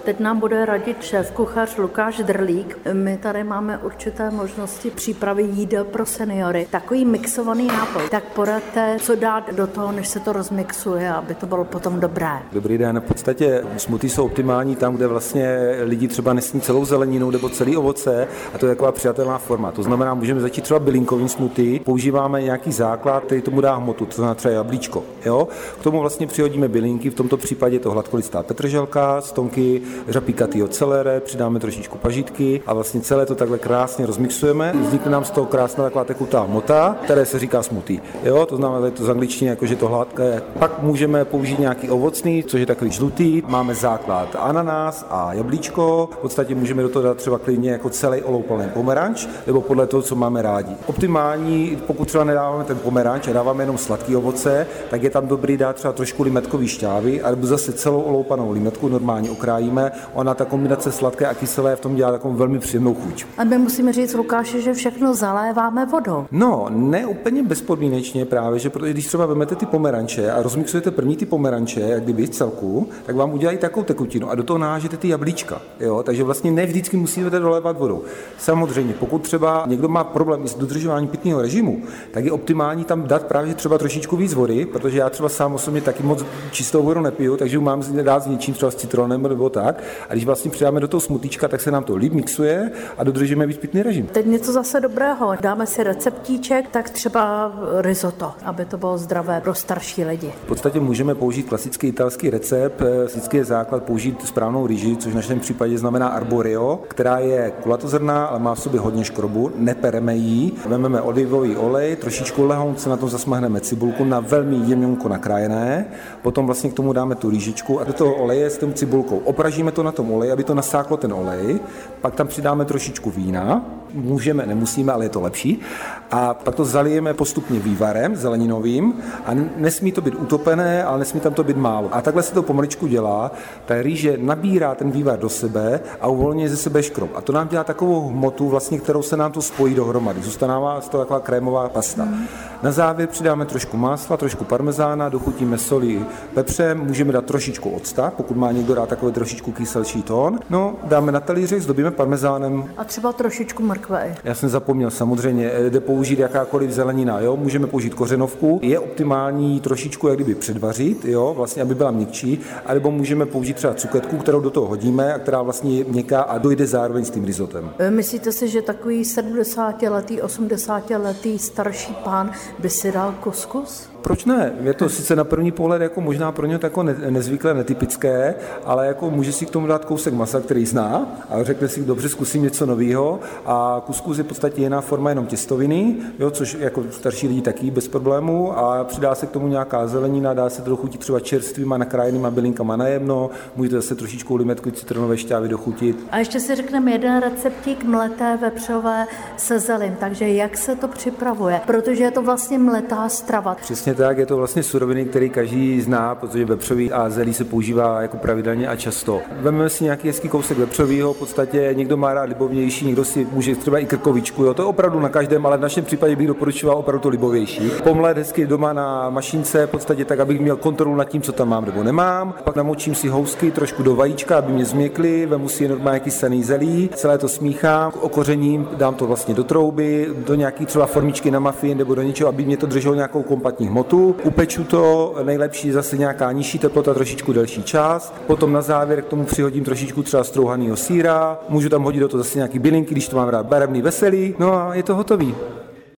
Teď nám bude radit šéfkuchař Lukáš Drlík. My tady máme určité možnosti přípravy jídel pro seniory. Takový mixovaný nápoj. Tak poradte, co dát do toho, než se to rozmixuje, aby to bylo potom dobré. Dobrý den. V podstatě smoothies jsou optimální tam, kde vlastně lidi třeba nesní celou zeleninu nebo celý ovoce a to je taková přijatelná forma. To znamená, můžeme začít třeba bylinkovým smoothie. Používáme nějaký základ, který tomu dá hmotu, to znamená třeba jablíčko. Jo? K tomu vlastně přihodíme bylinky, v tomto případě je to hladkolistá petrželka, stonky řapíkatýho celere, přidáme trošičku pažitky a vlastně celé to takhle krásně rozmixujeme. Vznikne nám z toho krásná taková tekutá hmota, které se říká smoothie. Jo? To znamená, že to z angličtiny jakože to hladké. Pak můžeme použít nějaký ovocný, což je takový žlutý. Máme základ ananas a jablíčko. V podstatě můžeme do toho dát třeba klidně jako celý oloupaný pomeranč, nebo podle toho, co máme rádi. Optimální, pokud třeba nedáváme ten pomeranč a dáváme jenom sladký ovoce, tak je tam dobrý dát třeba trošku limetkový šťávy, alebo zase celou oloupanou limetku normálně okrájíme. Ona ta kombinace sladké a kyselé v tom dělá takovou velmi příjemnou chuť. A my musíme říct, Lukáši, že všechno zaléváme vodou. No, ne úplně bezpodmínečně právě, že protože když třeba vezmete ty pomeranče a rozmixujete první ty pomeranče, jak kdyby z celku, tak vám udělají takovou tekutinu a do toho nahážete ty jablíčka. Jo? Takže vlastně ne vždycky musíte dolévat vodou. Samozřejmě, pokud třeba někdo má problém s dodržováním pitného režimu, tak je optimální tam dát právě třeba trošičku víc vody, protože já třeba sám osobně taky moc čistou vodu nepiju, takže mám dát s něčím třeba s citronem nebo tak. A když vlastně přidáme do toho smutíčka, tak se nám to líp mixuje a dodržíme víc pitný režim. Teď něco zase dobrého. Dáme si receptíček, tak třeba risotto, aby to bylo zdravé pro starší lidi. V podstatě můžeme použít klasický italský recept. Vždycky je základ použít správnou rýži, což v našem případě znamená arborio, která je kulatozrnná, ale má v sobě hodně škrobu, nepereme ji. Vezmeme olivový olej, trošičku lehonce na tom zasmahneme cibulku na velmi jemňonko nakrájené. Potom vlastně k tomu dáme tu rýžičku a do toho oleje s tou cibulkou opražíme to na tom oleji, aby to nasáklo ten olej. Pak tam přidáme trošičku vína. Můžeme, nemusíme, ale je to lepší. A pak to zalijeme postupně vývarem zeleninovým a nesmí to být utopené, ale nesmí tam to být málo. A takhle se to pomaličku dělá. Ta rýže nabírá ten vývar do sebe a uvolňuje ze sebe škrob. A to nám dělá takovou hmotu, vlastně, kterou se nám to spojí dohromady. Zůstává z toho taková krémová pasta. Na závěr přidáme trošku másla, trošku parmezána, dochutíme soli, pepřem, můžeme dát trošičku octa, pokud má někdo rád takový trošičku kyselší tón. No, dáme na talíři, zdobíme parmezánem. A třeba trošičku mrkve. Já jsem zapomněl, samozřejmě, jde použít jakákoliv zelenina, jo? Můžeme použít kořenovku, je optimální trošičku jak kdyby předvařit, jo? Vlastně, aby byla měkčí, alebo můžeme použít třeba cuketku, kterou do toho hodíme a která vlastně je měkká a dojde zároveň s tím risotem. Myslíte si, že takový 70letý, 80letý starší pán by si dal kuskus? Proč ne? Je to sice na první pohled jako možná pro něj jako nezvyklé, netypické, ale jako může si k tomu dát kousek masa, který zná a řekne si, dobře, zkusím něco nového a kuskus je v podstatě jiná forma jenom těstoviny, jo, což jako starší lidi taky bez problému a přidá se k tomu nějaká zelenina, dá se to dochutit třeba čerstvýma nakrájenýma bylinkama najemno, můžete zase trošičku limetku citronové šťávy dochutit. A ještě si řekneme jeden receptík mleté vepřové se zelím, takže jak se to připravuje, protože je to vlastně mletá strava. Přesně tak, je to vlastně suroviny, které každý zná, protože vepřový a zelí se používá jako pravidelně a často. Vezmeme si nějaký hezký kousek vepřového, v podstatě někdo má rád libovější, někdo si může třeba i krkovičku, jo, to je opravdu na každém, ale v našem případě bych doporučoval opravdu to libovější. Pomlet hezky doma na mašince, v podstatě tak, abych měl kontrolu nad tím, co tam mám nebo nemám. Pak namočím si housky trošku do vajíčka, aby mě změkly, vemu si normálně kysaný zelí, celé to smíchám, okořením, dám to vlastně do trouby, do nějaký třeba formičky na muffin nebo do něčeho, aby mě to drželo nějakou kompaktní hmotu. Upeču to, nejlepší zase nějaká nižší teplota, trošičku delší čas. Potom na závěr k tomu přihodím trošičku třeba strouhaného sýra, můžu tam hodit do toho zase nějaký bylinky, když to mám rád barevný, veselý, no a je to hotový.